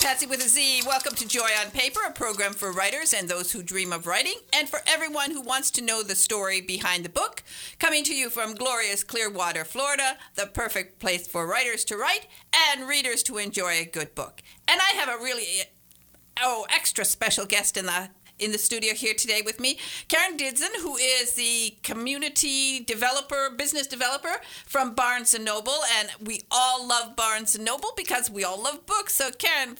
Patsy with a Z. Welcome to Joy on Paper, a program for writers and those who dream of writing, and for everyone who wants to know the story behind the book. Coming to you from glorious Clearwater, Florida, the perfect place for writers to write and readers to enjoy a good book. And I have a really, extra special guest in the studio here today with me, Karen Didson, who is the community developer, business developer from Barnes & Noble. And we all love Barnes & Noble because we all love books. So, Karen,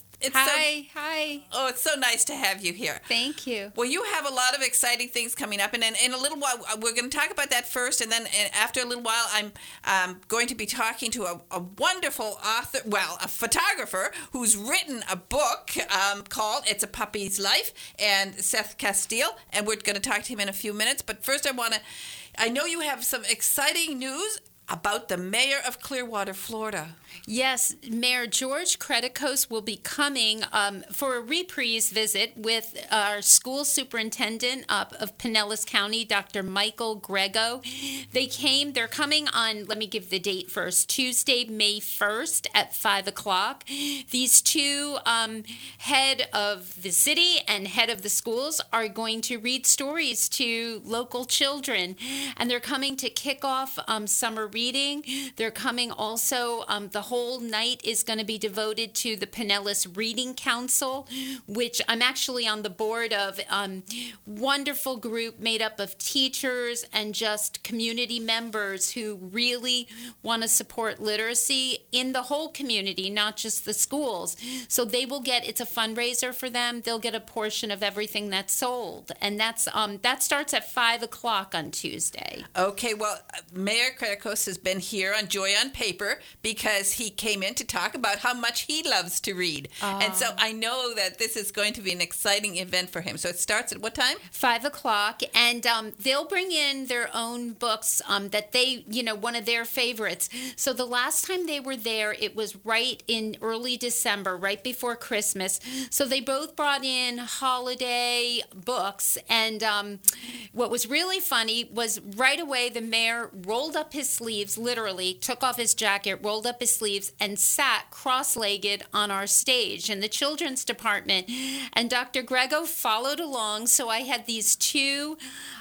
Hi. Oh, it's so nice to have you here. Thank you. Well, you have a lot of exciting things coming up. And in a little while, we're going to talk about that first. And then after a little while, I'm going to be talking to a wonderful author, a photographer who's written a book called It's a Puppy's Life, and Seth Castile. And we're going to talk to him in a few minutes. But first, I know you have some exciting news about the mayor of Clearwater, Florida. Yes, Mayor George Creticos will be coming for a reprise visit with our school superintendent of Pinellas County, Dr. Michael Grego. They're coming on, let me give the date first, Tuesday, May 1st at 5 o'clock. These two, head of the city and head of the schools, are going to read stories to local children. And they're coming to kick off summer reading. They're coming also, the whole night is going to be devoted to the Pinellas Reading Council, which I'm actually on the board of. Wonderful group made up of teachers and just community members who really want to support literacy in the whole community, not just the schools. So they will it's a fundraiser for them. They'll get a portion of everything that's sold. And that starts at 5 o'clock on Tuesday. Okay, well, Mayor Creticos has been here on Joy on Paper because he came in to talk about how much he loves to read. And so I know that this is going to be an exciting event for him. So it starts at what time? 5 o'clock. And they'll bring in their own books that they, one of their favorites. So the last time they were there, it was right in early December, right before Christmas. So they both brought in holiday books. And what was really funny was right away the mayor rolled up his sleeves, literally took off his jacket, rolled up his sleeves, and sat cross-legged on our stage in the children's department. And Dr. Grego followed along. So I had these two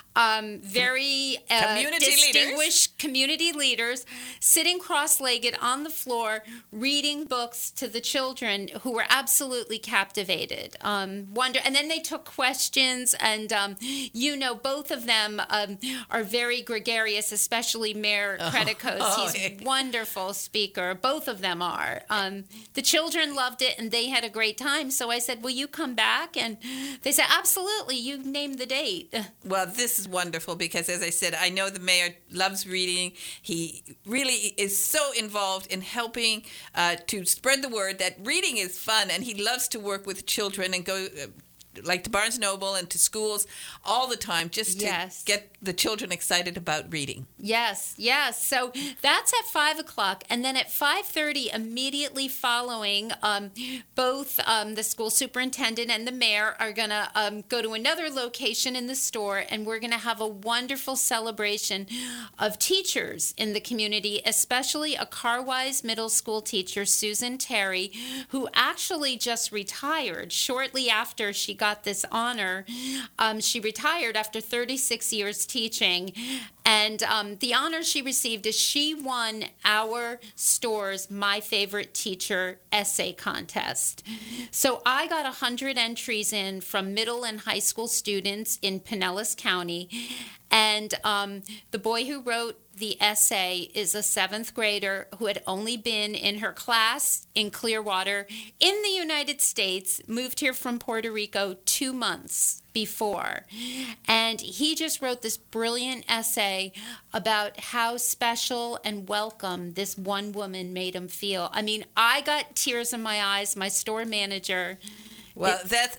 very distinguished community leaders sitting cross-legged on the floor reading books to the children who were absolutely captivated. And then they took questions, and both of them are very gregarious, especially Mayor Creticos. He's a wonderful speaker. Both of them are. The children loved it, and they had a great time. So I said, will you come back? And they said, absolutely. You name the date. Well, this is wonderful because, as I said, I know the mayor loves reading. He really is so involved in helping to spread the word that reading is fun, and he loves to work with children and go like to Barnes & Noble and to schools all the time just to get the children excited about reading. Yes. So that's at 5 o'clock. And then at 5:30, immediately following, both the school superintendent and the mayor are going to go to another location in the store, and we're going to have a wonderful celebration of teachers in the community, especially a Carwise Middle School teacher, Susan Terry, who actually just retired shortly after she got this honor. She retired after 36 years teaching, and the honor she received is she won our store's My Favorite Teacher essay contest. So I got 100 entries in from middle and high school students in Pinellas County, and the boy who wrote the essay is a 7th grader who had only been in her class in Clearwater in the United States, moved here from Puerto Rico 2 months before. And he just wrote this brilliant essay about how special and welcome this one woman made him feel. I mean, I got tears in my eyes, my store manager. Well,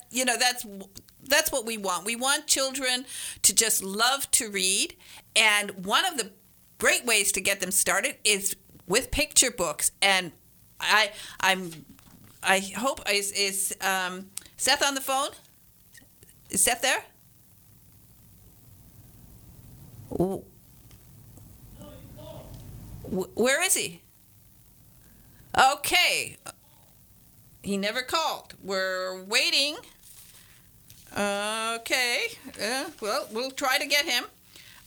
that's what we want. We want children to just love to read. And one of the great ways to get them started is with picture books. And I hope is Seth on the phone? Is Seth there? Where is he? Okay. he never called. We're waiting. Okay. Well, we'll try to get him.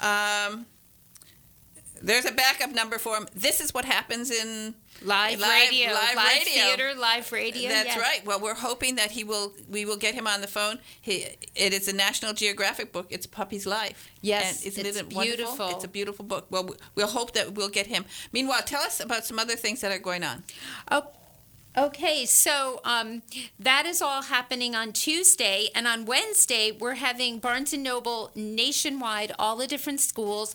There's a backup number for him. This is what happens in live radio, live theater, live radio. That's right. Well, we're hoping that we will get him on the phone. It is a National Geographic book. It's Puppy's Life. Yes, and isn't it's it wonderful? beautiful. It's a beautiful book. Well, we'll hope that we'll get him. Meanwhile, tell us about some other things that are going on. Okay, so that is all happening on Tuesday, and on Wednesday we're having Barnes & Noble nationwide, all the different stores,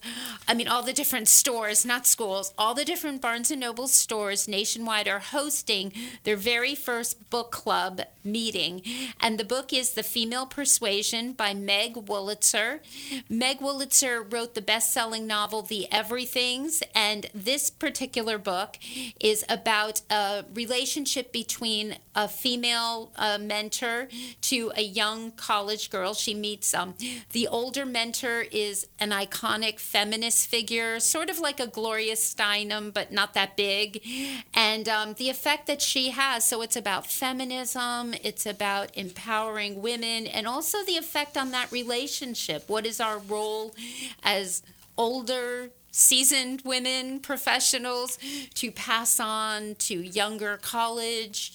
not schools, all the different Barnes & Noble stores nationwide are hosting their very first book club meeting, and the book is The Female Persuasion by Meg Wolitzer. Meg Wolitzer wrote the best-selling novel The Everythings, and this particular book is about a relationship between a female mentor to a young college girl. She meets the older mentor is an iconic feminist figure, sort of like a Gloria Steinem, but not that big. And the effect that she has, so it's about feminism, it's about empowering women, and also the effect on that relationship. What is our role as older seasoned women, professionals, to pass on to younger college,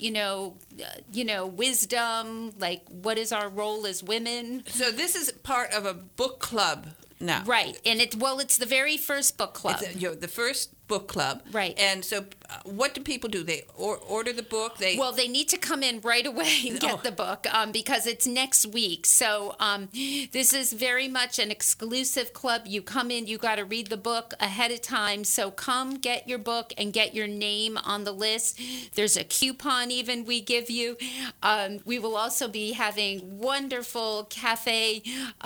wisdom, like what is our role as women? So this is part of a book club now. Right. And it's the very first book club. It's the first book club. Right. And so what do people do? They order the book? They need to come in right away and get the book because it's next week. So this is very much an exclusive club. You come in, you got to read the book ahead of time. So come get your book and get your name on the list. There's a coupon even we give you. We will also be having wonderful cafe,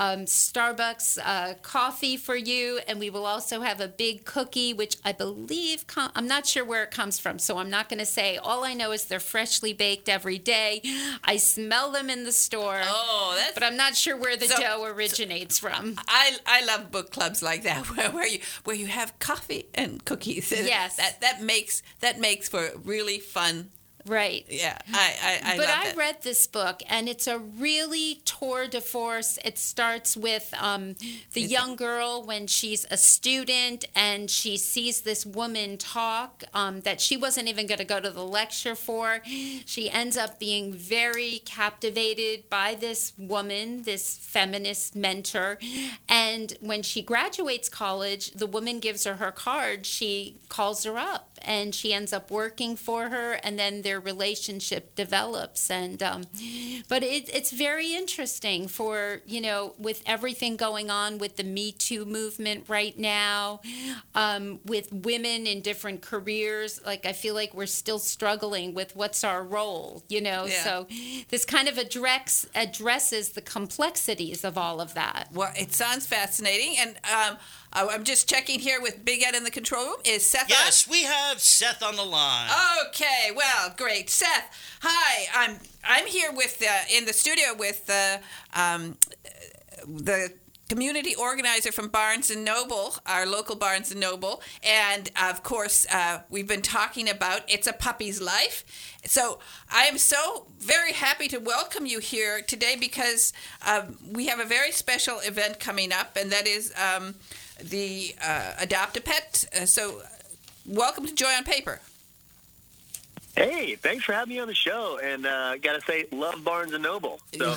Starbucks coffee for you. And we will also have a big cookie, which I believe, I'm not sure where it comes from, so I'm not going to say. All I know is they're freshly baked every day. I smell them in the store, but I'm not sure where the dough originates from. I love book clubs like that, where you have coffee and cookies. Yes, that makes for really fun. Right. Yeah, I But love I that. read this book, and it's a really tour de force. It starts with the young girl when she's a student, and she sees this woman talk that she wasn't even going to go to the lecture for. She ends up being very captivated by this woman, this feminist mentor. And when she graduates college, the woman gives her card. She calls her up, and she ends up working for her, and then their relationship develops. And but it's very interesting for, with everything going on with the Me Too movement right now, with women in different careers. Like, I feel like we're still struggling with what's our role, Yeah. So this kind of addresses the complexities of all of that. Well, it sounds fascinating, and I'm just checking here with Big Ed in the control room. Is Seth on? Yes, we have Seth on the line. Okay, well, great. Seth, hi. I'm here with in the studio with the community organizer from Barnes & Noble, our local Barnes & Noble. And, of course, we've been talking about It's a Puppy's Life. So I am so very happy to welcome you here today because we have a very special event coming up, and that is the Adopt a Pet. So welcome to Joy on Paper. Hey, thanks for having me on the show. And got to say, love Barnes & Noble. So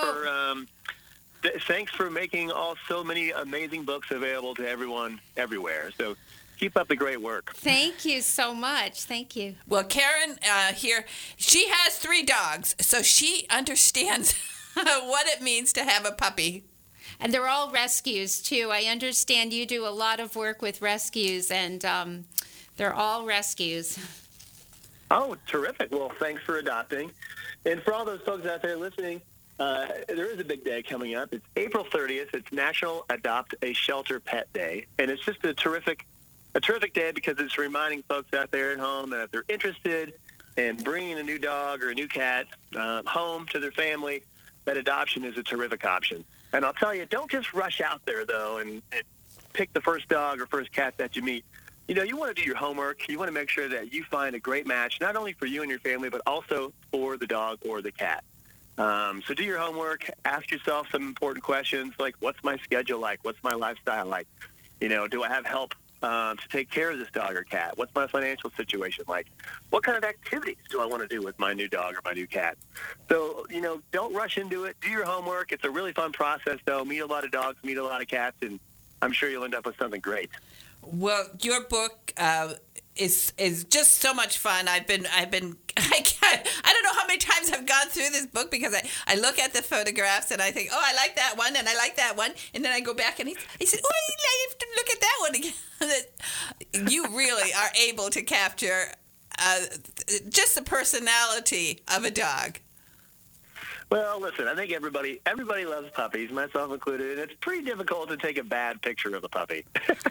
thanks for making so many amazing books available to everyone everywhere. So keep up the great work. Thank you so much. Thank you. Well, Karen here, she has 3 dogs, so she understands what it means to have a puppy. And they're all rescues, too. I understand you do a lot of work with rescues, and they're all rescues. Oh, terrific. Well, thanks for adopting. And for all those folks out there listening, there is a big day coming up. It's April 30th. It's National Adopt a Shelter Pet Day. And it's just a terrific day because it's reminding folks out there at home that if they're interested in bringing a new dog or a new cat home to their family, that adoption is a terrific option. And I'll tell you, don't just rush out there, though, and pick the first dog or first cat that you meet. you want to do your homework. You want to make sure that you find a great match, not only for you and your family, but also for the dog or the cat. So do your homework. Ask yourself some important questions like, what's my schedule like? What's my lifestyle like? Do I have help to take care of this dog or cat? What's my financial situation like? What kind of activities do I want to do with my new dog or my new cat? So, don't rush into it. Do your homework. It's a really fun process, though. Meet a lot of dogs, meet a lot of cats, and I'm sure you'll end up with something great. Well, your book is just so much fun. I don't know how many times I've gone through this book because I look at the photographs and I think, oh, I like that one and I like that one, and then I go back and he said, oh, I have to look at that one again. You really are able to capture just the personality of a dog. Well, listen, I think everybody loves puppies, myself included, and it's pretty difficult to take a bad picture of a puppy.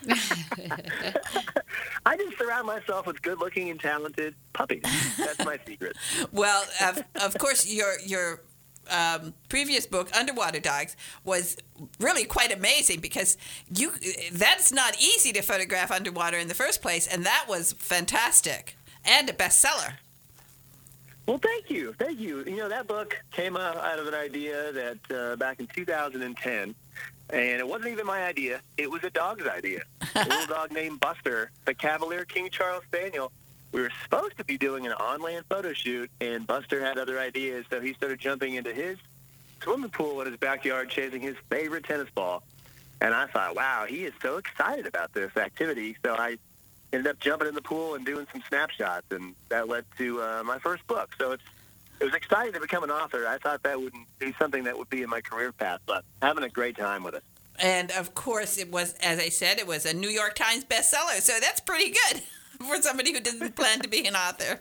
I just surround myself with good-looking and talented puppies. That's my secret. Well, of course, your previous book, Underwater Dogs, was really quite amazing because that's not easy to photograph underwater in the first place, and that was fantastic and a bestseller. Well, thank you. That book came out of an idea that back in 2010, and it wasn't even my idea. It was a dog's idea. A little dog named Buster, the Cavalier King Charles Spaniel. We were supposed to be doing an on-land photo shoot, and Buster had other ideas, so he started jumping into his swimming pool in his backyard chasing his favorite tennis ball. And I thought, wow, he is so excited about this activity, so I ended up jumping in the pool and doing some snapshots, and that led to my first book. So it was exciting to become an author. I thought that wouldn't be something that would be in my career path, but having a great time with it. And, of course, it was, as I said, it was a New York Times bestseller, so that's pretty good for somebody who doesn't plan to be an author.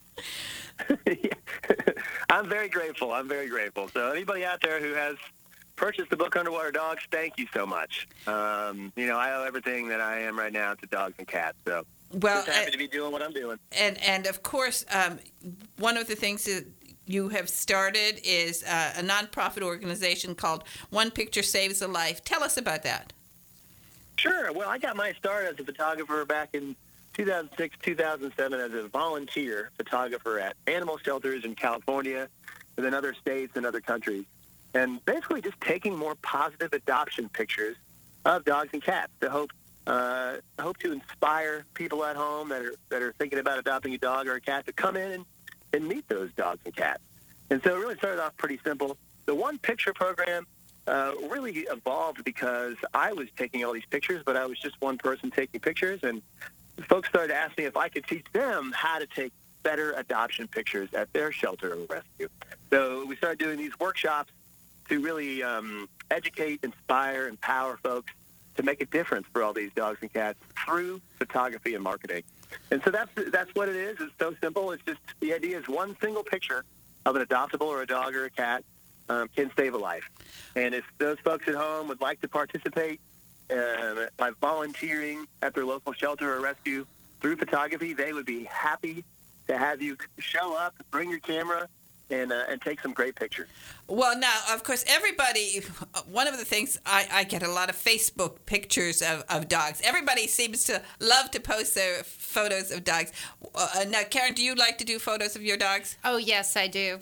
Yeah. I'm very grateful. So anybody out there who has purchased the book Underwater Dogs, thank you so much. I owe everything that I am right now to dogs and cats. So just happy to be doing what I'm doing. And of course, one of the things that you have started is a nonprofit organization called One Picture Saves a Life. Tell us about that. Sure. Well, I got my start as a photographer back in 2006, 2007 as a volunteer photographer at animal shelters in California and in other states and other countries. And basically just taking more positive adoption pictures of dogs and cats to hope to inspire people at home that are thinking about adopting a dog or a cat to come in and meet those dogs and cats. And so it really started off pretty simple. The One Picture program really evolved because I was taking all these pictures, but I was just one person taking pictures, and folks started to ask me if I could teach them how to take better adoption pictures at their shelter or rescue. So we started doing these workshops to really educate, inspire, empower folks to make a difference for all these dogs and cats through photography and marketing. And so that's what it is. It's so simple. It's just the idea is one single picture of an adoptable or a dog or a cat can save a life. And if those folks at home would like to participate by volunteering at their local shelter or rescue through photography, they would be happy to have you show up, bring your camera, and take some great pictures. Well, now, of course, everybody, one of the things, I get a lot of Facebook pictures of dogs. Everybody seems to love to post their photos of dogs. Now, Karen, do you like to do photos of your dogs? Oh, yes, I do.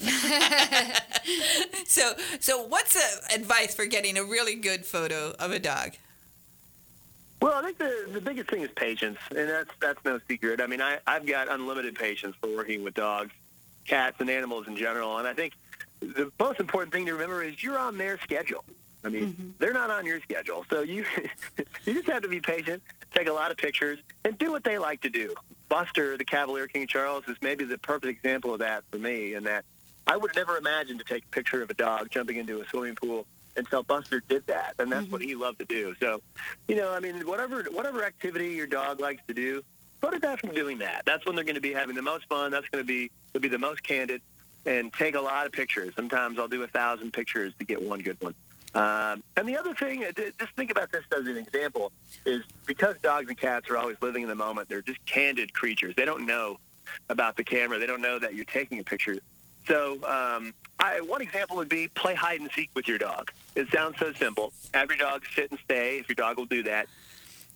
So what's the advice for getting a really good photo of a dog? Well, I think the biggest thing is patience, and that's no secret. I mean, I've got unlimited patience for working with dogs, cats, and animals in general, and I think the most important thing to remember is you're on their schedule. I mean, they're not on your schedule, so you just have to be patient, take a lot of pictures, and do what they like to do. Buster, the Cavalier King Charles, is maybe the perfect example of that for me, in that I would never imagine to take a picture of a dog jumping into a swimming pool until Buster did that, and that's what he loved to do. So, I mean, whatever activity your dog likes to do, photograph them doing that. That's when they're going to be having the most fun. That's going to be the most candid, and take a lot of pictures. Sometimes I'll do 1,000 pictures to get one good one. And the other thing, just think about this as an example, is because dogs and cats are always living in the moment, they're just candid creatures. They don't know about the camera. They don't know that you're taking a picture. So one example would be play hide and seek with your dog. It sounds so simple. Have your dog sit and stay, if your dog will do that.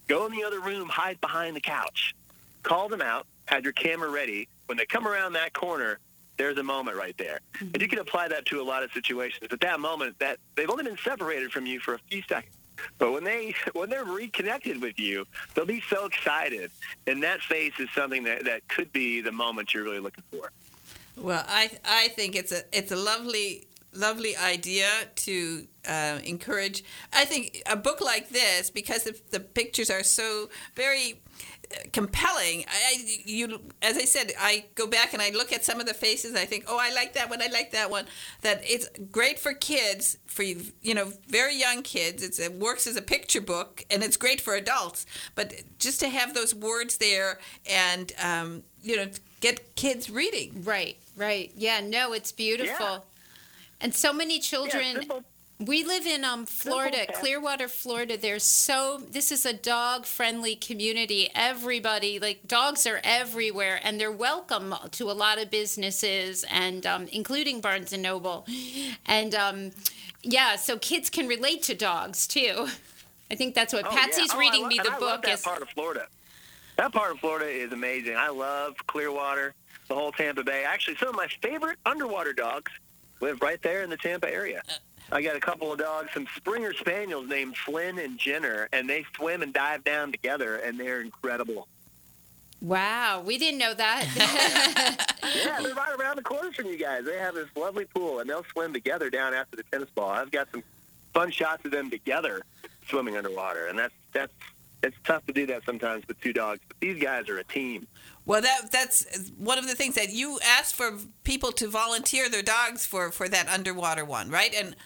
Go in the other room, hide behind the couch. Call them out, have your camera ready. When they come around that corner, there's a moment right there. And you can apply that to a lot of situations. At that moment, that they've only been separated from you for a few seconds. But when they're reconnected with you, they'll be so excited. And that face is something that could be the moment you're really looking for. Well, I think it's a lovely idea to encourage. I think a book like this, because the pictures are so very compelling. As I said, I go back and I look at some of the faces. And I think, oh, I like that one. I like that one. That it's great for kids, for very young kids. It works as a picture book, and it's great for adults. But just to have those words there, and get kids reading. Right. Yeah. No, it's beautiful. Yeah. And so many children. Yeah, simple. We live in Florida, Simple, Clearwater, Florida. This is a dog-friendly community. Everybody, dogs are everywhere, and they're welcome to a lot of businesses, and including Barnes & Noble. And, so kids can relate to dogs, too. I think that's what Patsy's reading me the book. I love that part of Florida. That part of Florida is amazing. I love Clearwater, the whole Tampa Bay. Actually, some of my favorite underwater dogs live right there in the Tampa area. I got a couple of dogs, some Springer Spaniels named Flynn and Jenner, and they swim and dive down together, and they're incredible. Wow, we didn't know that. Yeah, they're right around the corner from you guys. They have this lovely pool, and they'll swim together down after the tennis ball. I've got some fun shots of them together swimming underwater, and it's tough to do that sometimes with two dogs, but these guys are a team. Well, that's one of the things that you asked for people to volunteer their dogs for that underwater one, right? And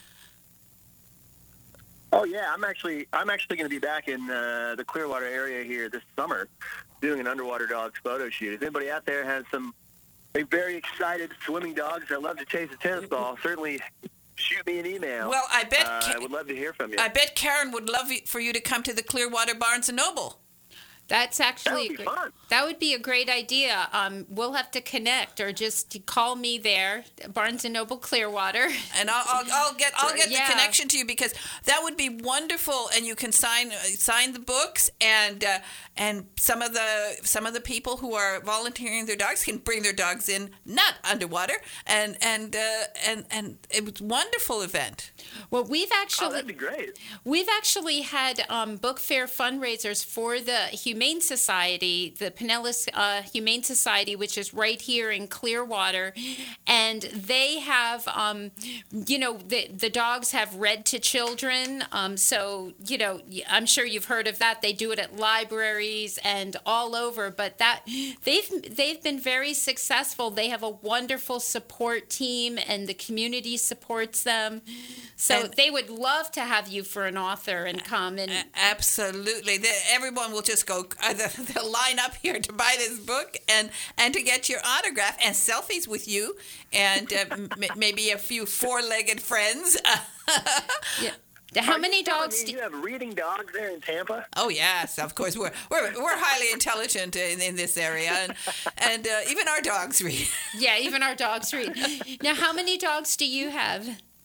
oh yeah, I'm actually going to be back in the Clearwater area here this summer, doing an underwater dogs photo shoot. If anybody out there has some very excited swimming dogs that love to chase a tennis ball, certainly shoot me an email. Well, I bet I would love to hear from you. I bet Karen would love for you to come to the Clearwater Barnes & Noble. That's actually fun. That would be a great idea. We'll have to connect, or just call me there, Barnes & Noble Clearwater, and I'll get the connection to you, because that would be wonderful. And you can sign the books, and some of the people who are volunteering their dogs can bring their dogs in, not underwater, and it was a wonderful event. Well, that'd be great. We've actually had book fair fundraisers for the Humane Society, the Pinellas Humane Society, which is right here in Clearwater, and they have, the dogs have read to children. So I'm sure you've heard of that. They do it at libraries and all over, but they've been very successful. They have a wonderful support team, and the community supports them. So they would love to have you for an author and come and absolutely. Everyone will just go. They'll line up here to buy this book and to get your autograph and selfies with you, and maybe a few four-legged friends. Yeah. How many dogs do you have? Reading dogs there in Tampa? Oh yes, of course. We're highly intelligent in this area, and even our dogs read. Yeah, even our dogs read. Now, how many dogs do you have?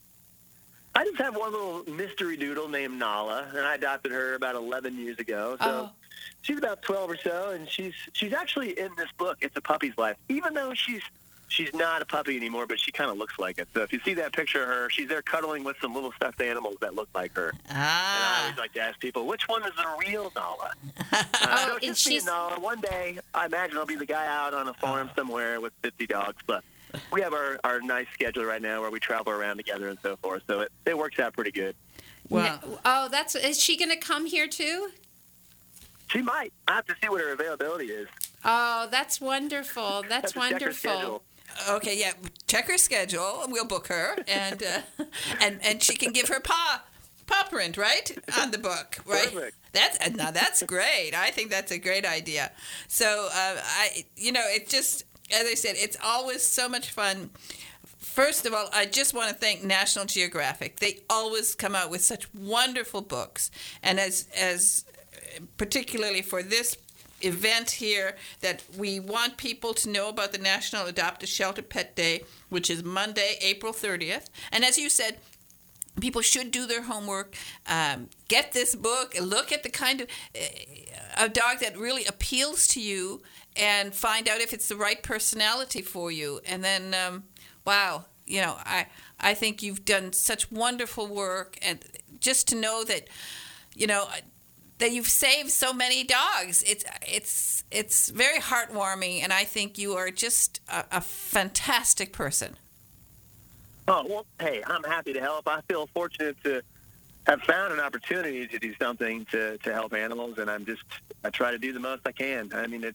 I just have one little mystery doodle named Nala, and I adopted her about 11 years ago. So she's about 12 or so, and she's actually in this book. It's a puppy's life, even though she's not a puppy anymore, but she kind of looks like it. So if you see that picture of her, she's there cuddling with some little stuffed animals that look like her. And I always like to ask people, which one is the real Nala? So it's just me and Nala. One day, I imagine I'll be the guy out on a farm somewhere with 50 dogs, but we have our nice schedule right now where we travel around together and so forth, so it works out pretty good. Wow. Is she going to come here too? She might. I have to see what her availability is. Oh, that's wonderful. That's wonderful. Okay, yeah. Check her schedule, and we'll book her, and she can give her paw print, right, on the book, right? Perfect. That's great. I think that's a great idea. So it just, as I said, it's always so much fun. First of all, I just want to thank National Geographic. They always come out with such wonderful books, and as particularly for this event here, that we want people to know about the National Adopt a Shelter Pet Day, which is Monday, April 30th. And as you said, people should do their homework, get this book, look at the kind of a dog that really appeals to you, and find out if it's the right personality for you. And then, wow, I think you've done such wonderful work, and just to know that, that you've saved so many dogs, it's very heartwarming, and I think you are just a fantastic person. Oh, well, hey, I'm happy to help. I feel fortunate to have found an opportunity to do something to help animals, and I try to do the most I can. I mean,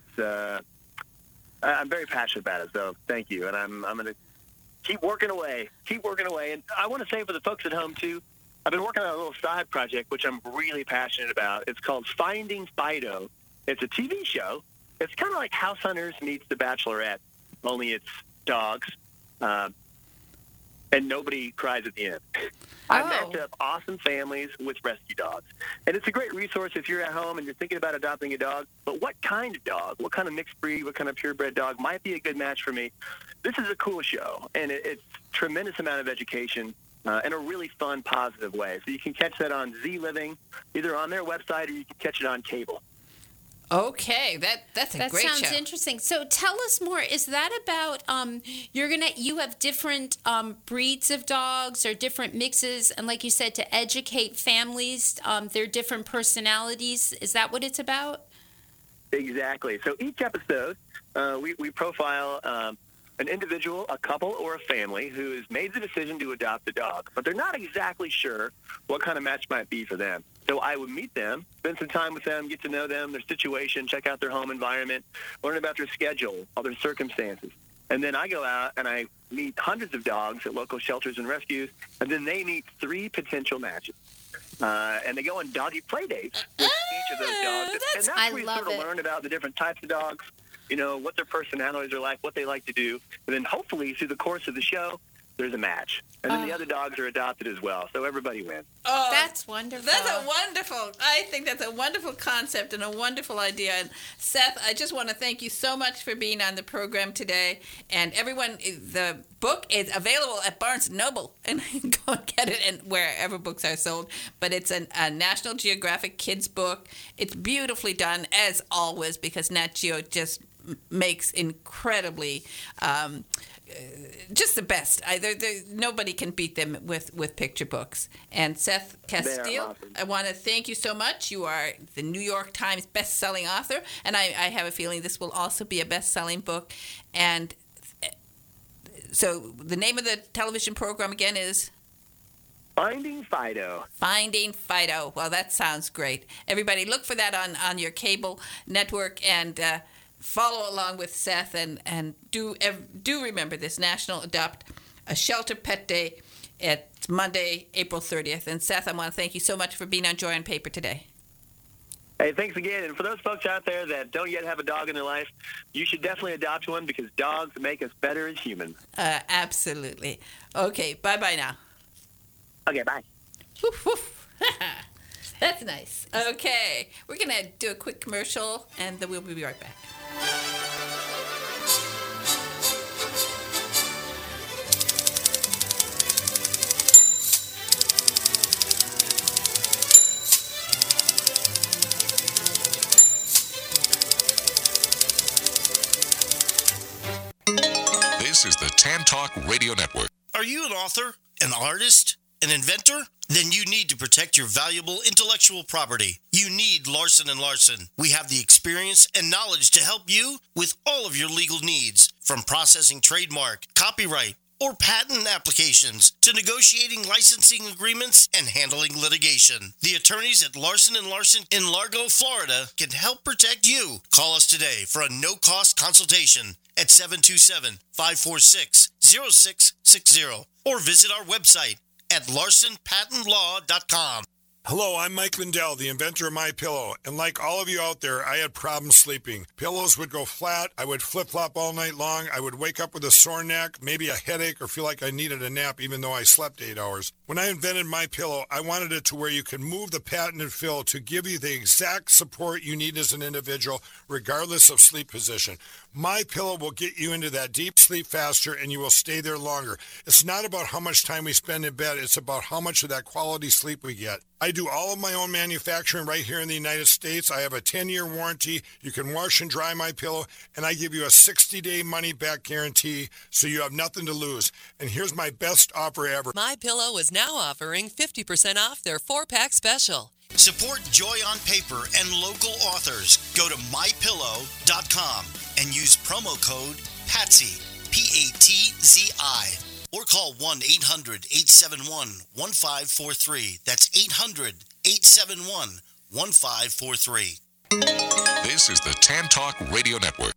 I'm very passionate about it, so thank you. And I'm going to keep working away. And I want to say for the folks at home, too, I've been working on a little side project, which I'm really passionate about. It's called Finding Fido. It's a TV show. It's kind of like House Hunters meets The Bachelorette, only it's dogs. And nobody cries at the end. I match up awesome families with rescue dogs. And it's a great resource if you're at home and you're thinking about adopting a dog. But what kind of dog, what kind of mixed breed, what kind of purebred dog might be a good match for me? This is a cool show, and it's a tremendous amount of education in a really fun, positive way. So you can catch that on Z Living, either on their website or you can catch it on cable. Okay, that's a great show. That sounds interesting. So tell us more. Is that about you have different breeds of dogs or different mixes, and like you said, to educate families, their different personalities. Is that what it's about? Exactly. So each episode, we profile an individual, a couple, or a family who has made the decision to adopt a dog, but they're not exactly sure what kind of match might be for them. So I would meet them, spend some time with them, get to know them, their situation, check out their home environment, learn about their schedule, all their circumstances. And then I go out and I meet hundreds of dogs at local shelters and rescues, and then they meet 3 potential matches. And they go on doggy play dates with each of those dogs. And that's where you sort of learn about the different types of dogs, what their personalities are like, what they like to do. And then hopefully through the course of the show, there's a match. And then the other dogs are adopted as well. So everybody wins. Oh, that's wonderful. I think that's a wonderful concept and a wonderful idea. And Seth, I just want to thank you so much for being on the program today. And everyone, the book is available at Barnes & Noble. And go and get it and wherever books are sold. But it's a National Geographic kids book. It's beautifully done, as always, because Nat Geo just makes incredibly... just the best. Nobody can beat them with picture books. And Seth Castile, awesome. I want to thank you so much. You are the New York Times best-selling author, and I have a feeling this will also be a best-selling book. And so the name of the television program again is? Finding Fido. Finding Fido. Well, that sounds great. Everybody look for that on your cable network, and follow along with Seth, and do remember this National Adopt a Shelter Pet Day. It's Monday, April 30th. And Seth, I want to thank you so much for being on Joy on Paper today. Hey, thanks again. And for those folks out there that don't yet have a dog in their life, you should definitely adopt one, because dogs make us better as humans. Absolutely. Okay, bye-bye now. Okay, bye. Woof, woof. That's nice. Okay, we're going to do a quick commercial, and then we'll be right back. This is the Tan Talk Radio Network. Are you an author, an artist, an inventor? Then you need to protect your valuable intellectual property. You need Larson & Larson. We have the experience and knowledge to help you with all of your legal needs, from processing trademark, copyright, or patent applications to negotiating licensing agreements and handling litigation. The attorneys at Larson & Larson in Largo, Florida can help protect you. Call us today for a no-cost consultation at 727-546-0660 or visit our website at larsonpatentlaw.com. Hello, I'm Mike Lindell, the inventor of MyPillow, and like all of you out there, I had problems sleeping. Pillows would go flat, I would flip-flop all night long, I would wake up with a sore neck, maybe a headache, or feel like I needed a nap even though I slept 8 hours. When I invented MyPillow, I wanted it to where you can move the patented fill to give you the exact support you need as an individual, regardless of sleep position. MyPillow will get you into that deep sleep faster, and you will stay there longer. It's not about how much time we spend in bed, it's about how much of that quality sleep we get. I do all of my own manufacturing right here in the United States. I have a 10-year warranty. You can wash and dry MyPillow, and I give you a 60-day money-back guarantee, so you have nothing to lose. And here's my best offer ever. MyPillow is now offering 50% off their 4-pack special. Support Joy on Paper and local authors. Go to mypillow.com and use promo code PATSY, P-A-T-Z-I. Or call 1-800-871-1543. That's 800-871-1543. This is the Tan Talk Radio Network.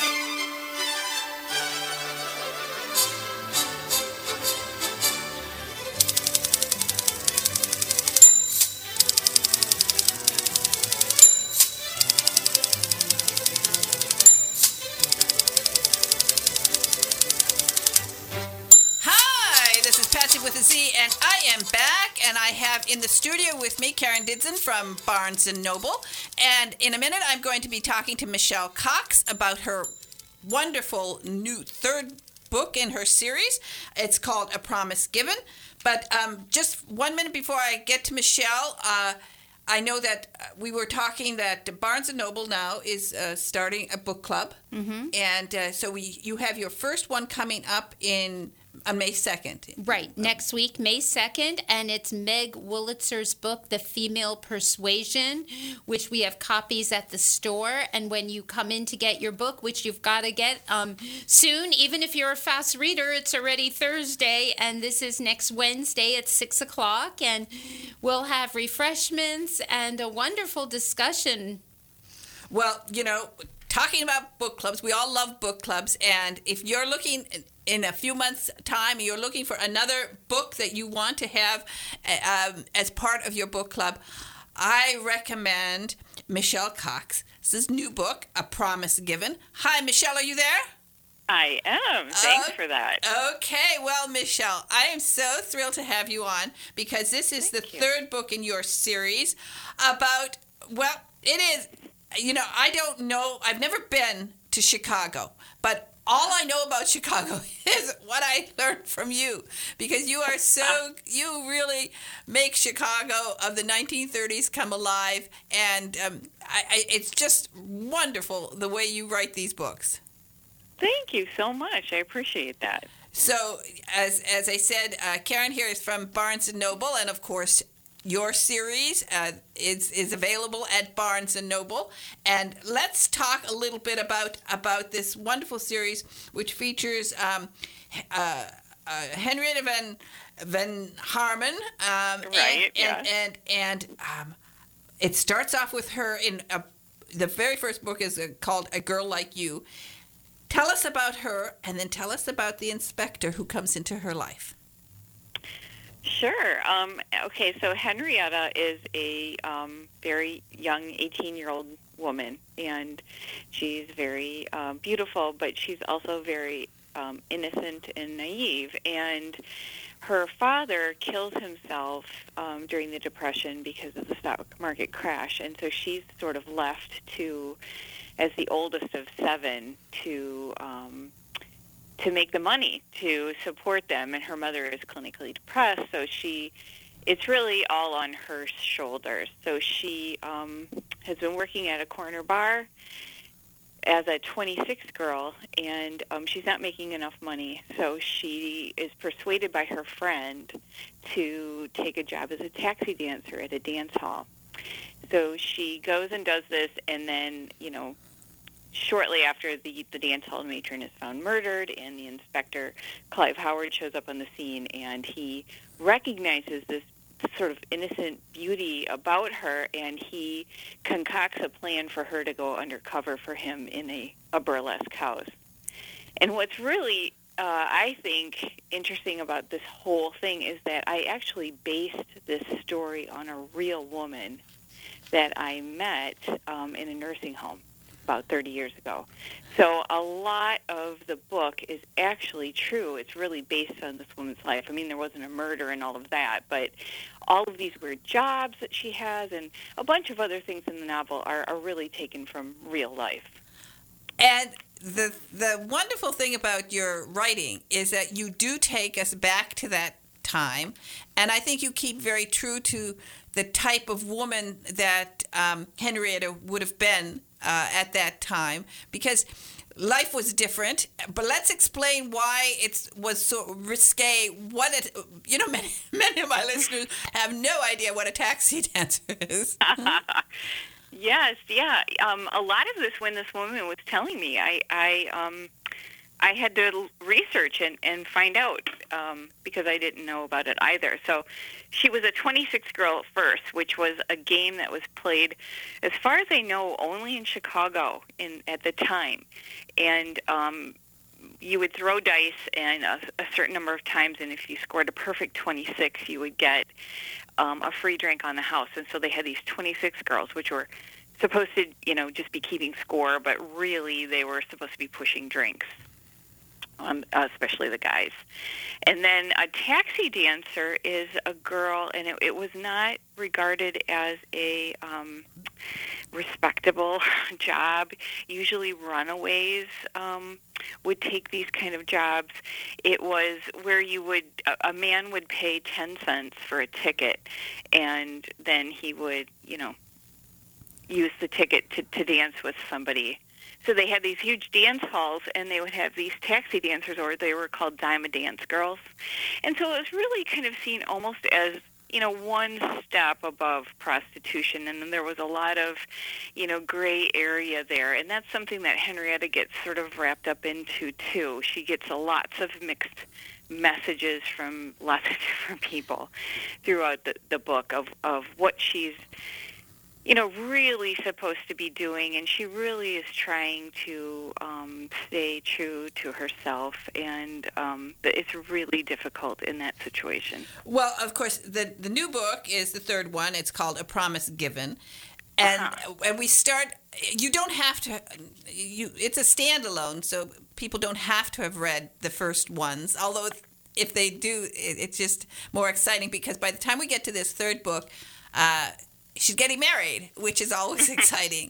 With a Z, and I am back, and I have in the studio with me Karen Didson from Barnes & Noble, and in a minute I'm going to be talking to Michelle Cox about her wonderful new third book in her series. It's called A Promise Given, but just 1 minute before I get to Michelle, I know that we were talking that Barnes & Noble now is starting a book club, and so you have your first one coming up on May 2nd. Right, next week, May 2nd, and it's Meg Wolitzer's book, The Female Persuasion, which we have copies at the store, and when you come in to get your book, which you've got to get soon, even if you're a fast reader, it's already Thursday, and this is next Wednesday at 6 o'clock, and we'll have refreshments and a wonderful discussion. Well, talking about book clubs, we all love book clubs, and if you're looking in a few months' time, you're looking for another book that you want to have as part of your book club, I recommend Michelle Cox's new book, A Promise Given. Hi, Michelle, are you there? I am. Thanks for that. Okay. Well, Michelle, I am so thrilled to have you on because this is the third book in your series about, well, it is, I don't know. I've never been to Chicago, but all I know about Chicago is what I learned from you, because you are you really make Chicago of the 1930s come alive, and it's just wonderful the way you write these books. Thank you so much. I appreciate that. So, as I said, Karen here is from Barnes & Noble, and of course, your series is available at Barnes & Noble. And let's talk a little bit about this wonderful series, which features Henrietta Van Harmon. Right, And it starts off with her in the very first book is called A Girl Like You. Tell us about her, and then tell us about the inspector who comes into her life. Sure. Okay, so Henrietta is a very young 18-year-old woman, and she's very beautiful, but she's also very innocent and naive. And her father kills himself during the Depression because of the stock market crash, and so she's sort of left to, as the oldest of 7, to make the money to support them, and her mother is clinically depressed, so it's really all on her shoulders. So she has been working at a corner bar as a 26 girl, and she's not making enough money, so she is persuaded by her friend to take a job as a taxi dancer at a dance hall. So she goes and does this, and then, shortly after the dance hall matron is found murdered, and the inspector, Clive Howard, shows up on the scene, and he recognizes this sort of innocent beauty about her, and he concocts a plan for her to go undercover for him in a burlesque house. And what's really I think interesting about this whole thing is that I actually based this story on a real woman that I met in a nursing home about 30 years ago. So a lot of the book is actually true. It's really based on this woman's life. I mean, there wasn't a murder and all of that, but all of these weird jobs that she has and a bunch of other things in the novel are really taken from real life. And the wonderful thing about your writing is that you do take us back to that time, and I think you keep very true to the type of woman that Henrietta would have been at that time, because life was different. But let's explain why it was so risque. Many of my listeners have no idea what a taxi dancer is. Yes, yeah. A lot of this, when this woman was telling me, I had to research and find out because I didn't know about it either. So she was a 26 girl at first, which was a game that was played, as far as I know, only in Chicago at the time. And you would throw dice and a certain number of times, and if you scored a perfect 26, you would get a free drink on the house. And so they had these 26 girls, which were supposed to, just be keeping score, but really they were supposed to be pushing drinks, especially the guys. And then a taxi dancer is a girl, and it was not regarded as a respectable job. Usually runaways would take these kind of jobs. It was where a man would pay 10 cents for a ticket, and then he would, use the ticket to dance with somebody. So they had these huge dance halls, and they would have these taxi dancers, or they were called dime a dance girls. And so it was really kind of seen almost as, one step above prostitution, and then there was a lot of, gray area there. And that's something that Henrietta gets sort of wrapped up into, too. She gets lots of mixed messages from lots of different people throughout the book of what she's really supposed to be doing, and she really is trying to stay true to herself, and it's really difficult in that situation. Well, of course, the new book is the third one. It's called A Promise Given, and we start. You don't have to. It's a standalone, so people don't have to have read the first ones. Although, if they do, it's just more exciting because by the time we get to this third book. She's getting married, which is always exciting.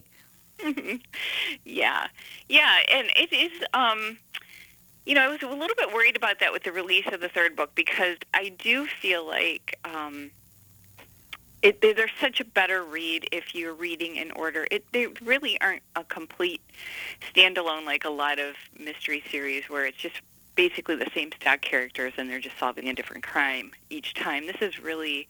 Yeah, and it is, I was a little bit worried about that with the release of the third book because I do feel like they're such a better read if you're reading in order. They really aren't a complete standalone like a lot of mystery series where it's just basically the same stock characters and they're just solving a different crime each time. This is really,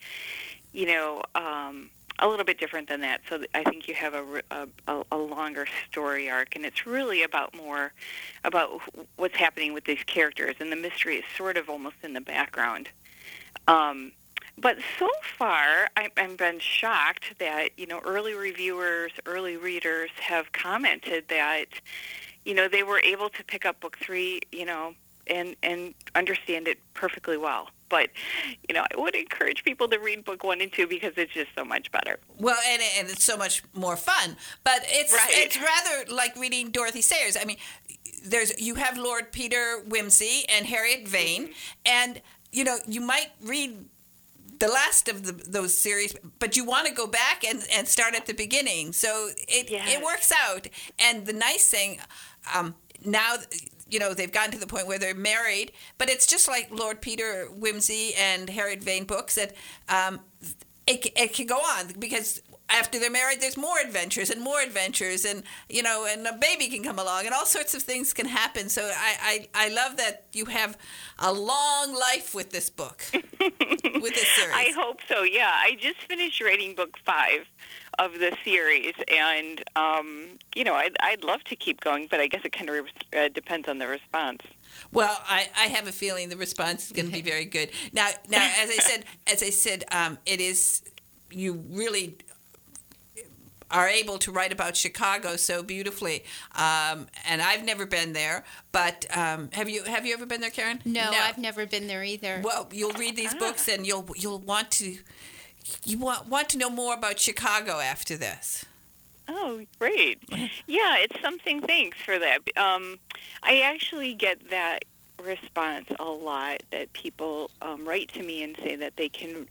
a little bit different than that. So I think you have a longer story arc, and it's really about what's happening with these characters, and the mystery is sort of almost in the background. But so far, I've been shocked that, early reviewers, early readers have commented that, they were able to pick up book 3, and understand it perfectly well. But, I would encourage people to read book 1 and 2 because it's just so much better. Well, and it's so much more fun. But it's rather like reading Dorothy Sayers. I mean, you have Lord Peter Wimsey and Harriet Vane, and, you might read the last of those series, but you want to go back and start at the beginning. So it works out. And the nice thing, now... they've gotten to the point where they're married, but it's just like Lord Peter Wimsey and Harriet Vane books that it can go on because after they're married, there's more adventures, and and a baby can come along, and all sorts of things can happen. So I love that you have a long life with this book, with this series. I hope so, yeah. I just finished writing book 5 of the series, and, I'd love to keep going, but I guess it kind of depends on the response. Well, I have a feeling the response is going to be very good. Now, as I said, it is, you really are able to write about Chicago so beautifully. And I've never been there, but have you ever been there, Karen? No, I've never been there either. Well, you'll read these books and you'll want to want to know more about Chicago after this. Oh, great. Yeah, it's something. Thanks for that. I actually get that response a lot, that people write to me and say that they can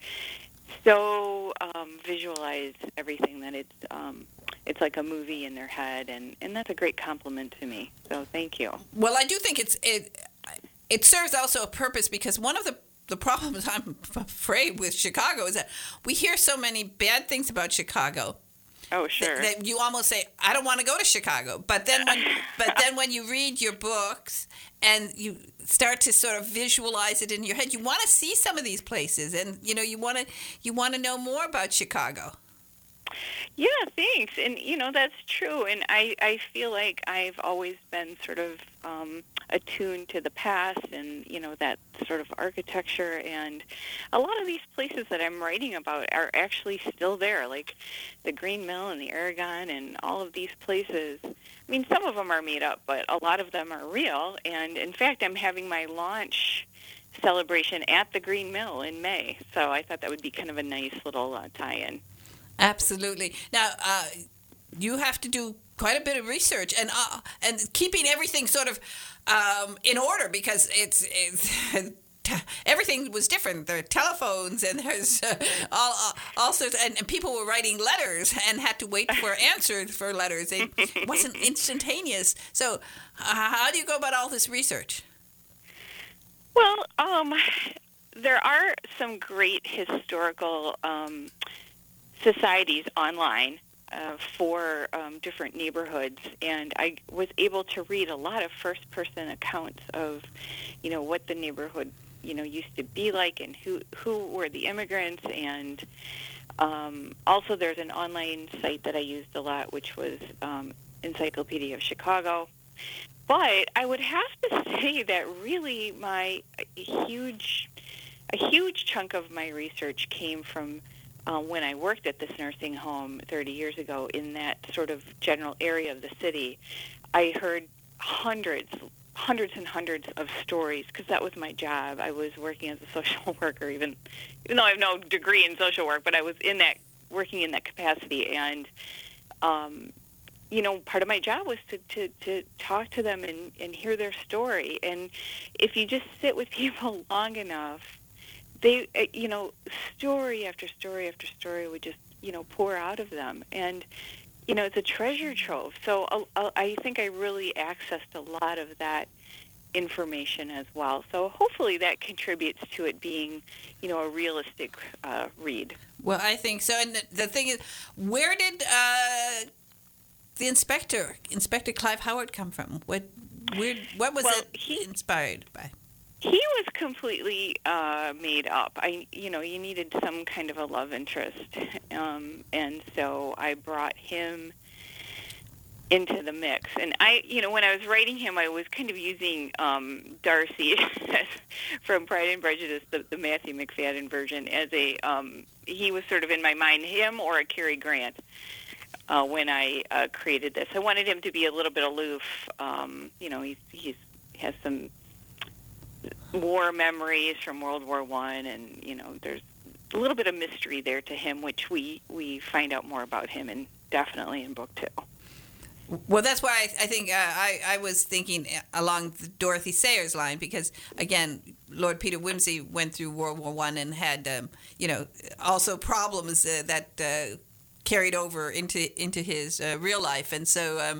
so visualize everything that it's like a movie in their head, and that's a great compliment to me. So thank you. Well, I do think it serves also a purpose, because one of the problems I'm afraid with Chicago is that we hear so many bad things about Chicago. Oh, sure. That you almost say, I don't want to go to Chicago. But then when you read your books and you start to sort of visualize it in your head, you want to see some of these places, and you want to know more about Chicago. Yeah, thanks. And, that's true. And I feel like I've always been sort of attuned to the past and, that sort of architecture. And a lot of these places that I'm writing about are actually still there, like the Green Mill and the Aragon and all of these places. I mean, some of them are made up, but a lot of them are real. And, in fact, I'm having my launch celebration at the Green Mill in May. So I thought that would be kind of a nice little tie-in. Absolutely. Now, you have to do quite a bit of research and keeping everything sort of in order, because it's everything was different. There are telephones, and there's all sorts, and people were writing letters and had to wait for answers for letters. It wasn't instantaneous. So, how do you go about all this research? Well, there are some great historical societies online for different neighborhoods, and I was able to read a lot of first-person accounts of, what the neighborhood, used to be like, and who were the immigrants, and also there's an online site that I used a lot, which was Encyclopedia of Chicago. But I would have to say that really a huge chunk of my research came from when I worked at this nursing home 30 years ago in that sort of general area of the city. I heard hundreds and hundreds of stories, because that was my job. I was working as a social worker, even though I have no degree in social work, but I was working in that capacity. And, part of my job was to talk to them and hear their story. And if you just sit with people long enough, they, story after story after story would just, pour out of them. And, it's a treasure trove. So I think I really accessed a lot of that information as well. So hopefully that contributes to it being, a realistic read. Well, I think so. And the thing is, where did the Inspector Clive Howard, come from? What was it inspired by? He was completely made up. You needed some kind of a love interest, and so I brought him into the mix. And when I was writing him, I was kind of using Darcy from Pride and Prejudice, the Matthew McFadden version, as he was sort of in my mind, him or a Cary Grant. When I created this, I wanted him to be a little bit aloof. He has some war memories from World War I, and there's a little bit of mystery there to him, which we find out more about him, and definitely in book 2. Well, that's why I think I was thinking along the Dorothy Sayers line, because again, Lord Peter Wimsey went through World War I and had also problems that carried over into his real life, and so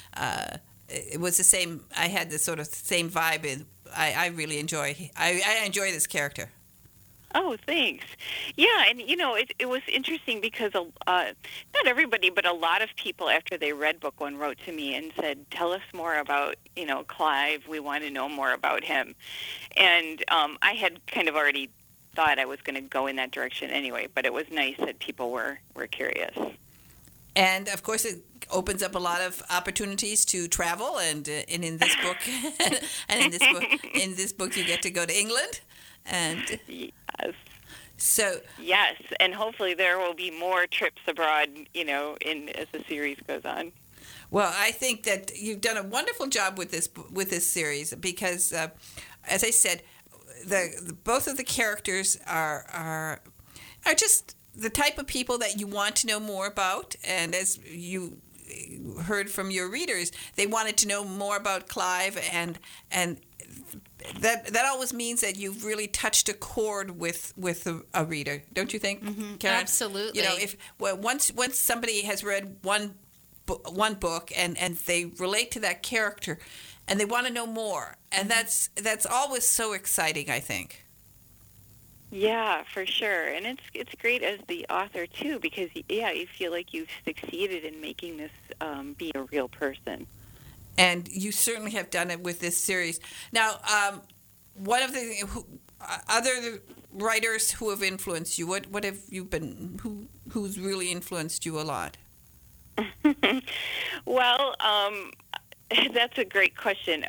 it was the same. I had the sort of same vibe. I really enjoy. I enjoy this character. Oh, thanks. Yeah, and it was interesting because not everybody, but a lot of people after they read book 1 wrote to me and said, "Tell us more about Clive. We want to know more about him." And I had kind of already thought I was going to go in that direction anyway, but it was nice that people were curious. And of course, it opens up a lot of opportunities to travel, and in this book, in this book, you get to go to England, and yes. So Yes, and hopefully there will be more trips abroad, as the series goes on. well, I think that you've done a wonderful job with this series because, as I said, the both of the characters are just the type of people that you want to know more about, and as you heard from your readers, they wanted to know more about Clive, and that always means that you've really touched a chord with a reader, don't you think, Karen? Absolutely. Once somebody has read one book and they relate to that character, and they want to know more, and that's always so exciting, I think. Yeah, for sure. And it's great as the author, too, because, you feel like you've succeeded in making this be a real person. And you certainly have done it with this series. Now, one of the other writers who have influenced you, what have you been, who's really influenced you a lot? Well, that's a great question.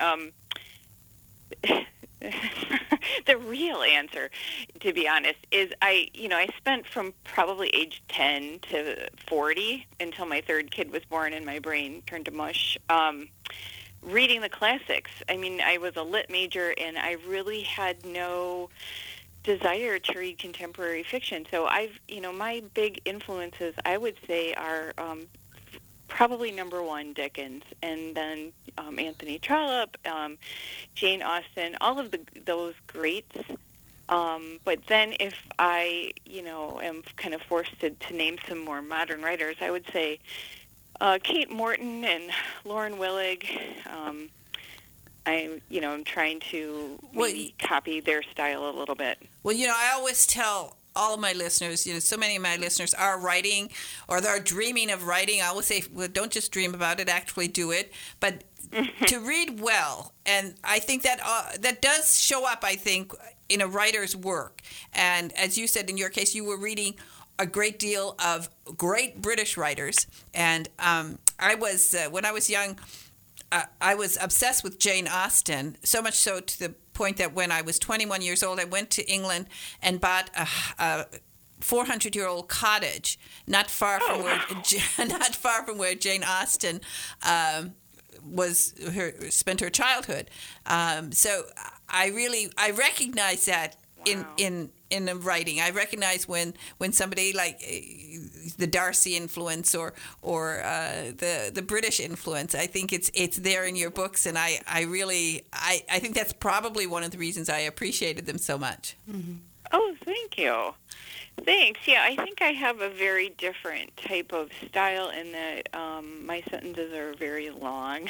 The real answer, to be honest, is I spent from probably age 10 to 40 until my third kid was born and my brain turned to mush, reading the classics. I mean, I was a lit major and I really had no desire to read contemporary fiction. So my big influences, I would say, are probably number one, Dickens, and then Anthony Trollope, Jane Austen, all of those greats. But then if I, am kind of forced to name some more modern writers, I would say Kate Morton and Lauren Willig. I'm trying to maybe copy their style a little bit. Well, I always tell all of my listeners, so many of my listeners are writing or they're dreaming of writing. I always say, well, don't just dream about it, actually do it. But to read well, and I think that does show up, I think, in a writer's work. And as you said, in your case, you were reading a great deal of great British writers. And I was, when I was young, I was obsessed with Jane Austen, so much so to the point that when I was 21 years old, I went to England and bought a 400-year-old cottage not far from where Jane Austen spent her childhood. So I recognize that in the writing. I recognize when somebody like the Darcy influence or the British influence. I think it's there in your books, and I think that's probably one of the reasons I appreciated them so much. Mm-hmm. Oh, thank you. Thanks. Yeah, I think I have a very different type of style in that my sentences are very long.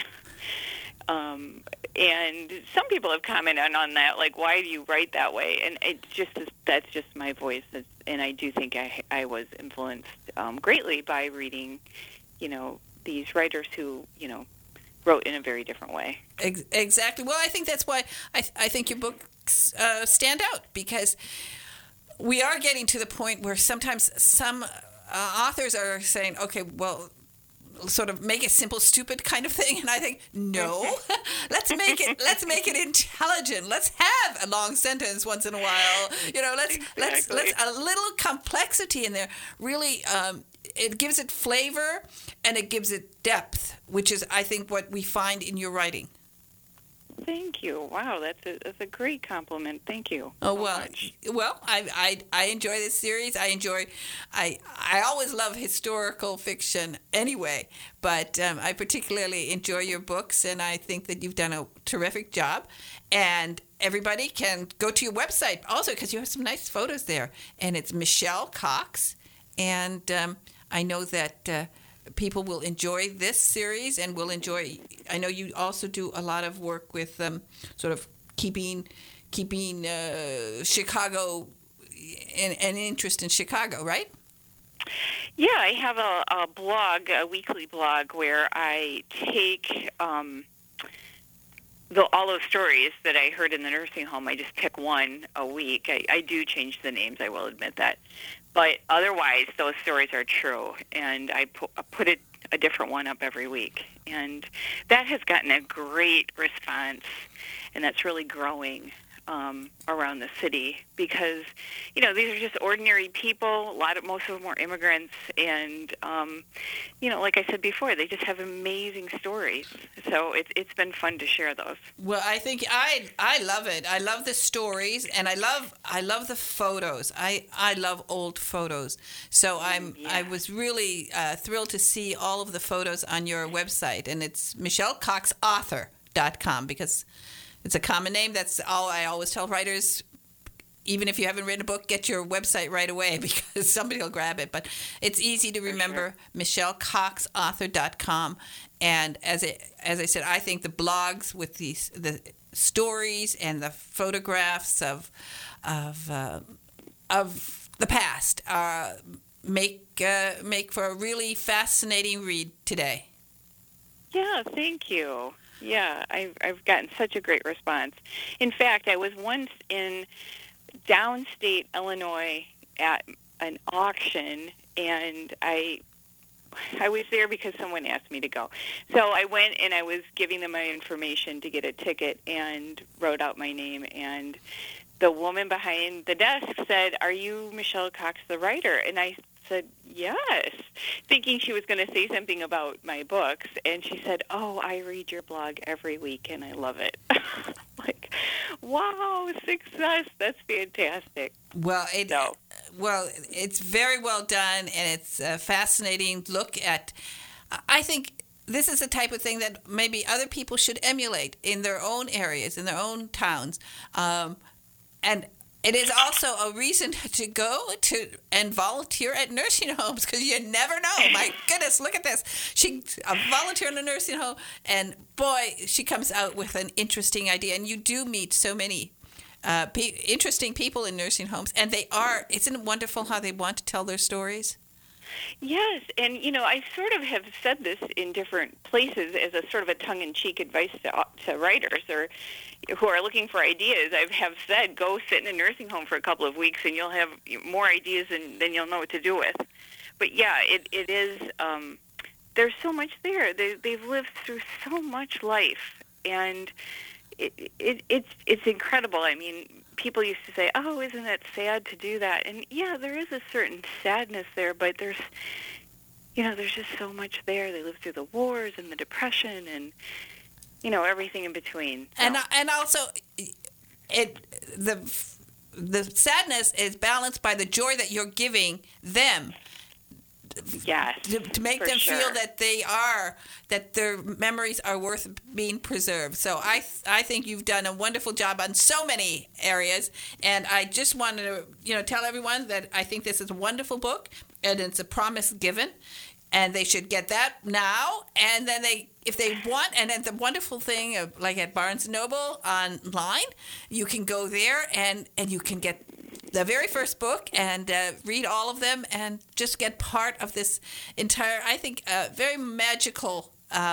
And some people have commented on that, like, why do you write that way? And that's just my voice. And I do think I was influenced greatly by reading, these writers who, wrote in a very different way. Exactly. Well, I think that's why I think your books stand out, because we are getting to the point where sometimes some authors are saying, okay, well, sort of make it simple, stupid kind of thing, and I think no, let's make it intelligent. Let's have a long sentence once in a while. Let's a little complexity in there. Really, it gives it flavor and it gives it depth, which is, I think, what we find in your writing. Thank you. Wow, that's a great compliment. Thank you. Oh well, I enjoy this series. I always love historical fiction anyway, but I particularly enjoy your books, and I think that you've done a terrific job. And everybody can go to your website also, because you have some nice photos there, and it's Michelle Cox, and I know that. People will enjoy this series and will enjoy. I know you also do a lot of work with sort of keeping Chicago an interest in Chicago, right? Yeah, I have a blog, a weekly blog, where I take all those stories that I heard in the nursing home. I just pick one a week. I do change the names, I will admit that. But otherwise, those stories are true, and I put a different one up every week. And that has gotten a great response, and that's really growing. around the city, because these are just ordinary people. Most of them are immigrants, and like I said before, they just have amazing stories. So it's been fun to share those. Well, I think I love it. I love the stories, and I love the photos. I love old photos. So I was really thrilled to see all of the photos on your website, and it's MichelleCoxAuthor.com, because it's a common name. That's all I always tell writers. Even if you haven't written a book, get your website right away, because somebody will grab it. But it's easy to remember, MichelleCoxAuthor.com. And as I said, I think the blogs with the stories and the photographs of the past make for a really fascinating read today. Yeah, thank you. Yeah, I've gotten such a great response. In fact, I was once in downstate Illinois at an auction, and I was there because someone asked me to go. So I went, and I was giving them my information to get a ticket and wrote out my name, and the woman behind the desk said, "Are you Michelle Cox, the writer?" And I said, "Yes," thinking she was going to say something about my books. And she said, "Oh, I read your blog every week, and I love it." Like, wow, success. That's fantastic. Well, it's very well done, and it's a fascinating look at, I think this is the type of thing that maybe other people should emulate in their own areas, in their own towns. And it is also a reason to go to and volunteer at nursing homes, because you never know. My goodness, look at this. She's a volunteer in a nursing home, and boy, she comes out with an interesting idea. And you do meet so many interesting people in nursing homes, and isn't it wonderful how they want to tell their stories? Yes, and I sort of have said this in different places as a sort of a tongue-in-cheek advice to writers or who are looking for ideas. I have said, go sit in a nursing home for a couple of weeks, and you'll have more ideas than you'll know what to do with. But yeah, it is. There's so much there. They've lived through so much life, and it's incredible. I mean, people used to say, "Oh, isn't it sad to do that?" And yeah, there is a certain sadness there, but there's just so much there. They lived through the wars and the Depression and everything in between. So. And also, the sadness is balanced by the joy that you're giving them. Yes, to make them feel that that their memories are worth being preserved. So I think you've done a wonderful job on so many areas, and I just wanted to tell everyone that I think this is a wonderful book, and it's a promise given, and they should get that now. And then if they want, and then the wonderful thing of, like at Barnes & Noble online, you can go there and you can get the very first book and read all of them and just get part of this entire, I think, very magical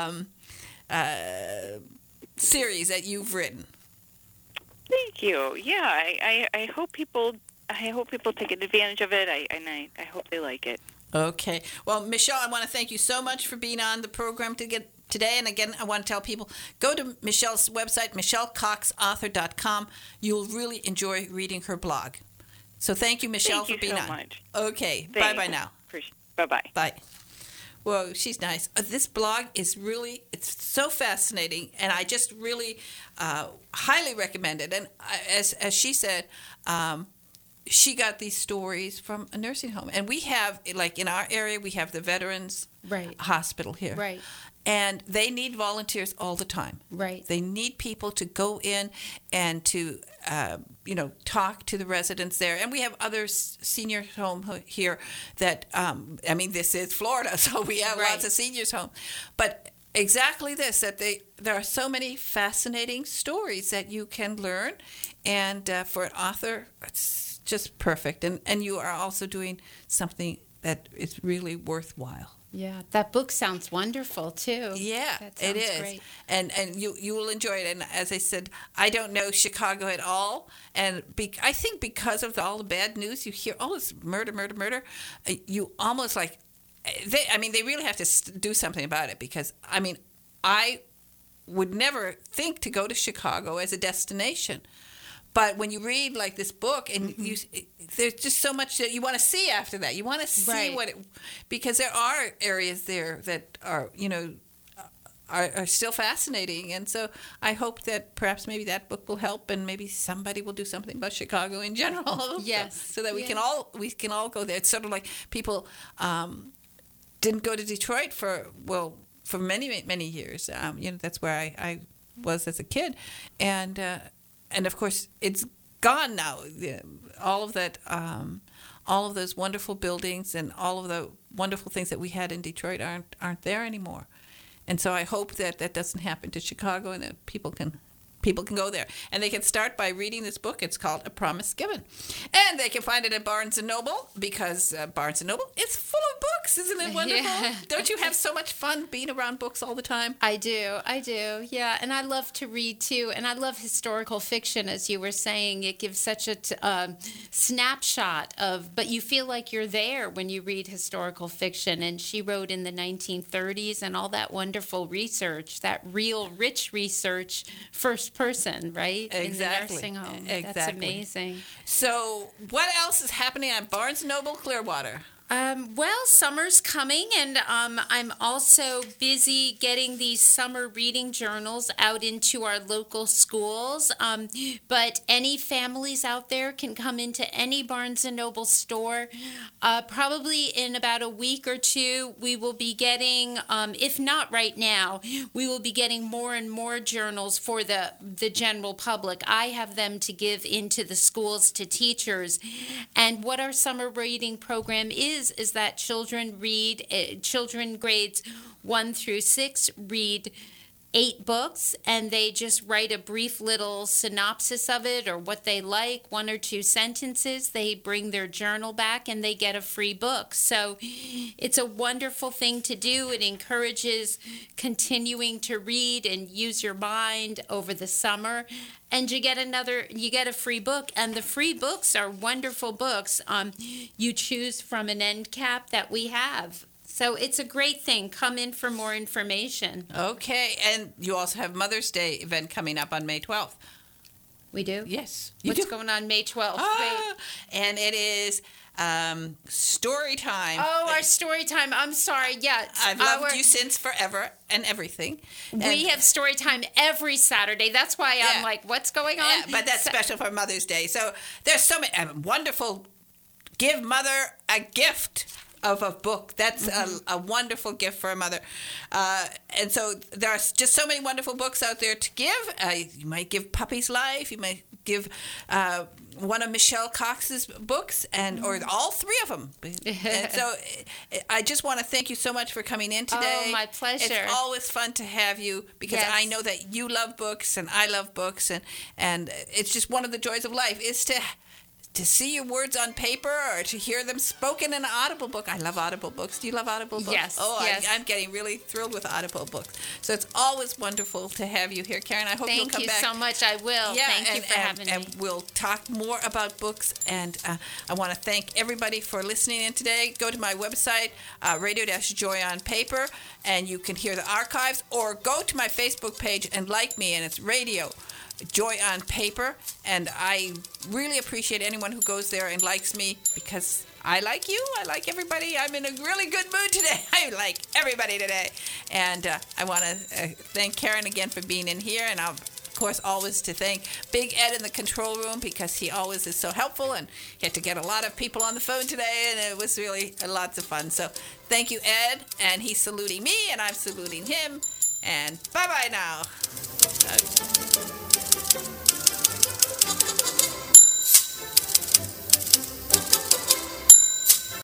series that you've written. Thank you. Yeah, I hope people take advantage of it. I hope they like it. Okay. Well, Michelle, I want to thank you so much for being on the program today. And again, I want to tell people, go to Michelle's website, MichelleCoxAuthor.com. You'll really enjoy reading her blog. So thank you, Michelle, for being on. Thank you so much. Okay. Bye-bye now. Bye-bye. Bye. Well, she's nice. This blog is it's so fascinating, and I just really highly recommend it. And as she said, she got these stories from a nursing home. And we have, like in our area, we have the Veterans Hospital here. Right. And they need volunteers all the time. Right. They need people to go in and to, talk to the residents there. And we have other senior home here that, this is Florida, so we have lots of seniors home. But exactly this, that there are so many fascinating stories that you can learn. And for an author, it's just perfect. And you are also doing something that is really worthwhile. Yeah, that book sounds wonderful too. Yeah, it is. Great. And you will enjoy it. And as I said, I don't know Chicago at all, and I think because of all the bad news you hear, this murder, you almost like they really have to do something about it, because I would never think to go to Chicago as a destination. but when you read like this book, and there's just so much that you want to see after that. You want to see because there are areas there that are, are still fascinating. And so I hope that perhaps maybe that book will help, and maybe somebody will do something about Chicago in general. Yes. So that we can all go there. It's sort of like people didn't go to Detroit for many, many years. That's where I was as a kid. And of course it's gone now. All of that, all of those wonderful buildings and all of the wonderful things that we had in Detroit aren't there anymore. And so I hope that doesn't happen to Chicago, and that people can go there. And they can start by reading this book. It's called A Promise Given. And they can find it at Barnes & Noble, because Barnes & Noble is full of books. Isn't it wonderful? Yeah. Don't you have so much fun being around books all the time? I do. Yeah, and I love to read, too. And I love historical fiction, as you were saying. It gives such a snapshot but you feel like you're there when you read historical fiction. And she wrote in the 1930s, and all that wonderful research, that real rich research, first person, right? Exactly. In the nursing home. Exactly. That's amazing. So what else is happening at Barnes & Noble Clearwater? Well, summer's coming, and I'm also busy getting these summer reading journals out into our local schools. But any families out there can come into any Barnes & Noble store. Probably in about a week or two, we will be getting, if not right now, we will be getting more and more journals for the general public. I have them to give into the schools to teachers. And what our summer reading program is that children grades 1 through 6 read 8 books, and they just write a brief little synopsis of it or what they like, 1 or 2 sentences. They bring their journal back and they get a free book. So it's a wonderful thing to do. It encourages continuing to read and use your mind over the summer. And you get a free book, and the free books are wonderful books. You choose from an end cap that we have. So it's a great thing. Come in for more information. Okay, and you also have Mother's Day event coming up on May 12th. We do? Yes. What's going on May 12th? And it is story time. Oh, our story time. I'm sorry. Yeah. I've loved you since forever and everything. We have story time every Saturday. That's why I'm like, what's going on? Yeah, but that's special for Mother's Day. So there's so many wonderful, give mother a gift of a book. That's a wonderful gift for a mother. And so there are just so many wonderful books out there to give. You might give Puppy's Life. You might give one of Michelle Cox's books, or all 3 of them. And so I just want to thank you so much for coming in today. Oh, my pleasure. It's always fun to have you, because I know that you love books and I love books, and it's just one of the joys of life is to see your words on paper or to hear them spoken in an Audible book. I love Audible books. Do you love Audible books? Yes. Oh, yes. I'm getting really thrilled with Audible books. So it's always wonderful to have you here, Karen. I hope you'll come back. Thank you so much. I will. Yeah, thank you for having me. And we'll talk more about books. And I want to thank everybody for listening in today. Go to my website, Radio-Joy on Paper, and you can hear the archives, or go to my Facebook page and like me, and it's Radio Joy on Paper. And I really appreciate anyone who goes there and likes me, because I like you. I like everybody. I'm in a really good mood today. I like everybody today. And I want to thank Karen again for being in here. And I'll, of course, always to thank Big Ed in the control room, because he always is so helpful. And he had to get a lot of people on the phone today, and it was really lots of fun. So thank you, Ed. And he's saluting me, and I'm saluting him. And bye-bye now.